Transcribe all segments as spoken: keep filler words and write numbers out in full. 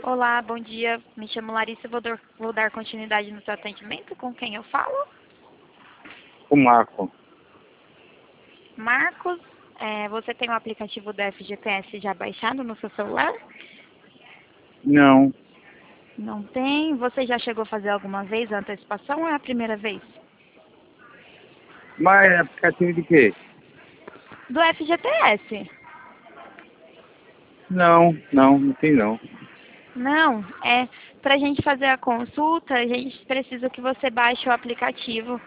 Olá, bom dia. Me chamo Larissa e vou, dar- vou dar continuidade no seu atendimento. Com quem eu falo? O Marco. Marcos, é, você tem o aplicativo do F G T S já baixado no seu celular? Não. Não tem? Você já chegou a fazer alguma vez a antecipação ou é a primeira vez? Mas é aplicativo de quê? Do F G T S. Não, não, não tem não. Não, é para a gente fazer a consulta, a gente precisa que você baixe o aplicativo.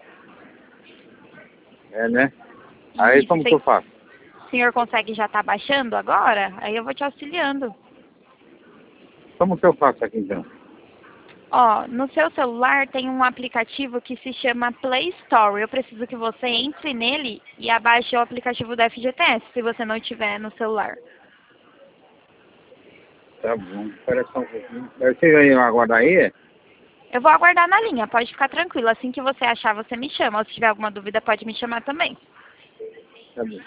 É, né? Aí Isso, como que eu faço? o senhor consegue já estar baixando agora? Aí eu vou te auxiliando. Como que eu faço aqui então? Ó, no seu celular tem um aplicativo que se chama Play Store. Eu preciso que você entre nele e abaixe o aplicativo da F G T S, se você não tiver no celular. Tá bom, espera só um pouquinho. Você vai aguardar aí? Eu vou aguardar na linha, pode ficar tranquilo. Assim que você achar, você me chama. Ou se tiver alguma dúvida, pode me chamar também. Tá bom.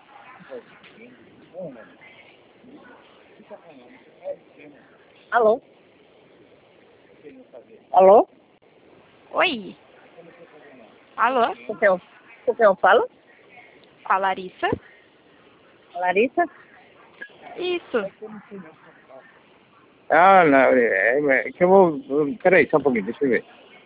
Alô? Alô? Oi. Alô? Com quem eu, com quem eu falo? Com a Larissa? Larissa? Isso. Ah, não, é, é que eu vou... Peraí, só um pouquinho, deixa eu ver.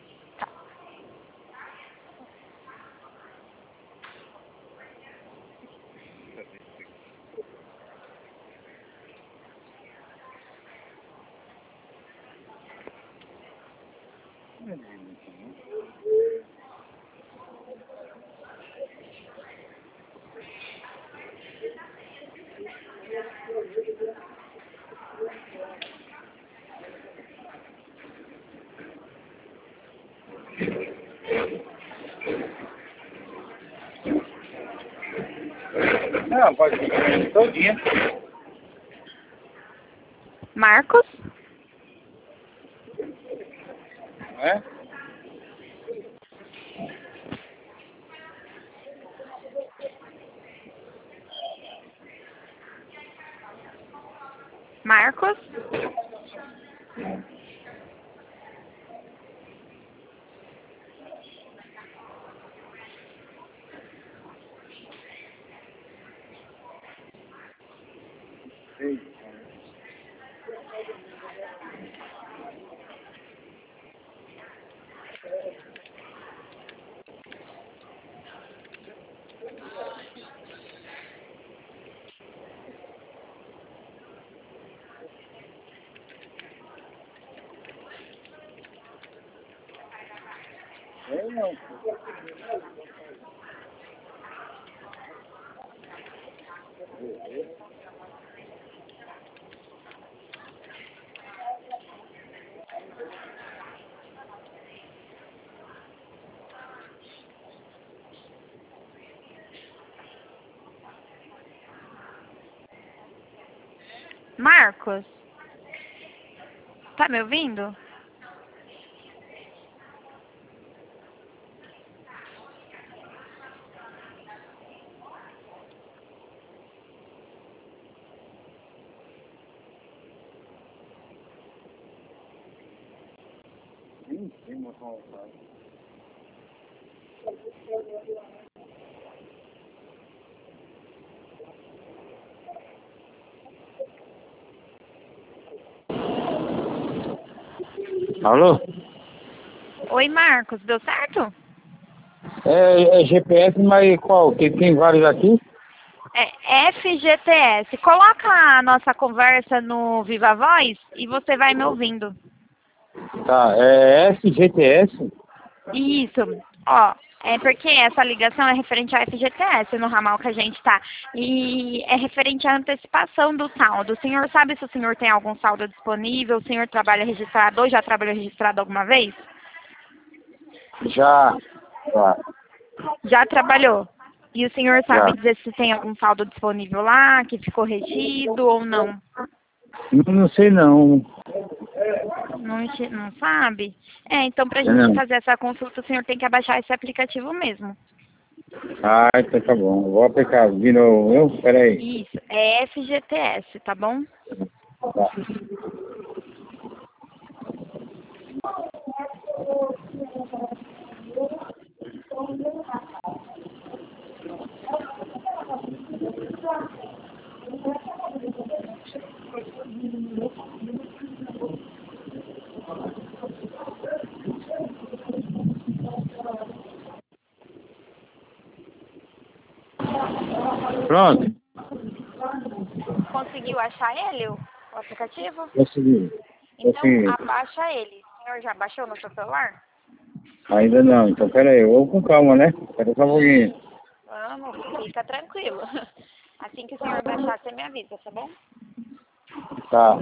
Não, pode ficar todo dia. Marcos? É? Marcos? É, não. Marcos? Tá me ouvindo? Nem sei, mas como faz. Alô? Oi, Marcos, deu certo? É, é G P S, mas qual? Que tem vários aqui? É F G T S. Coloca a nossa conversa no Viva Voz e você vai me ouvindo. Tá, é S G T S? Isso. Ó, é porque essa ligação é referente ao F G T S no ramal que a gente tá. E é referente à antecipação do saldo. O senhor sabe se o senhor tem algum saldo disponível? O senhor trabalha registrado ou já trabalhou registrado alguma vez? Já. Já. Já trabalhou. E o senhor Já. sabe dizer se tem algum saldo disponível lá, que ficou retido ou não? Não, não sei não. Não, enche- não sabe? É, então pra gente Não. fazer essa consulta, o senhor tem que abaixar esse aplicativo mesmo. Ah, então tá bom. Vou aplicar de novo, viu? Peraí. Isso, é F G T S, tá bom? Tá. Pronto, Conseguiu achar ele, o, o aplicativo? consegui. Então, Consegui. abaixa ele. O senhor já baixou no seu celular? Ainda não, então pera aí, eu vou com calma, né? Espera só um pouquinho. Vamos, fica tranquilo. Assim que o senhor baixar, você me avisa, tá bom? Tá.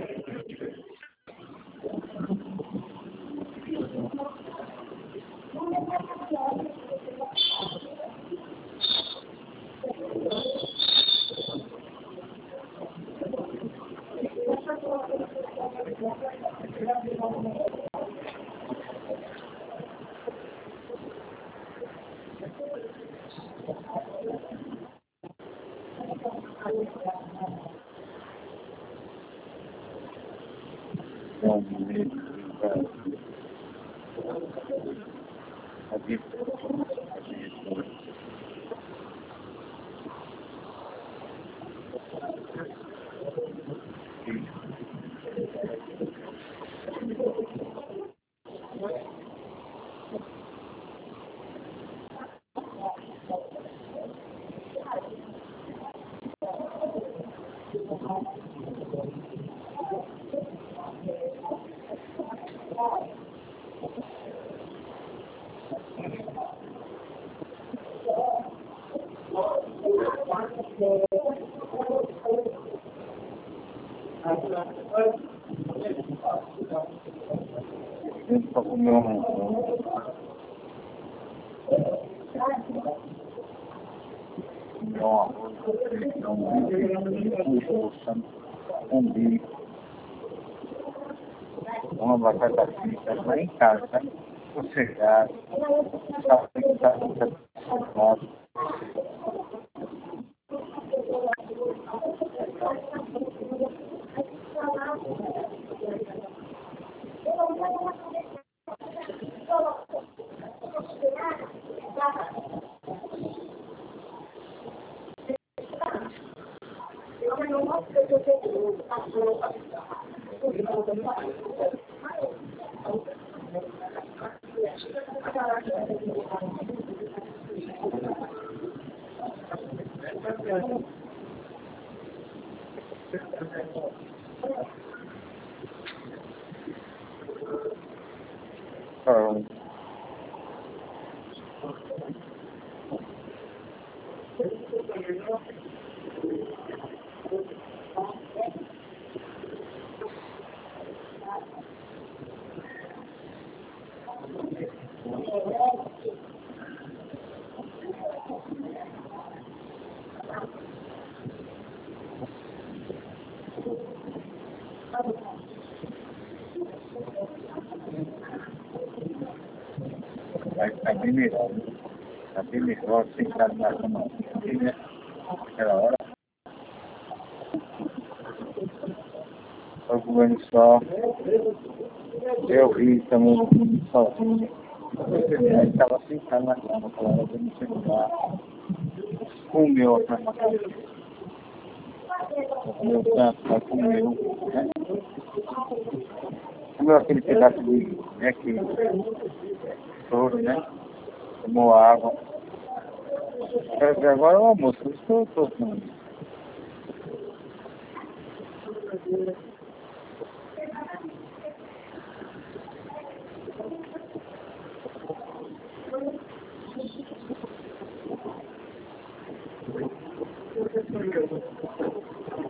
Vem pra comer um... um arroz, um bife, uma batata frita lá em casa, tá? Sossegado, tá sentado, ah, vai ficar bem melhor, né? Tá bem melhor, sentado na cama aqui, né? Aquela hora, tô comendo só, eu vi também sozinho. Eu estava sentado na cama, aquela hora do meu celular, comeu a cama, comeu tanto, comeu, né? Comeu aquele pedaço de, né, que todo, né? Tomou água. Quero ver agora o almoço, por isso que eu estou tomando.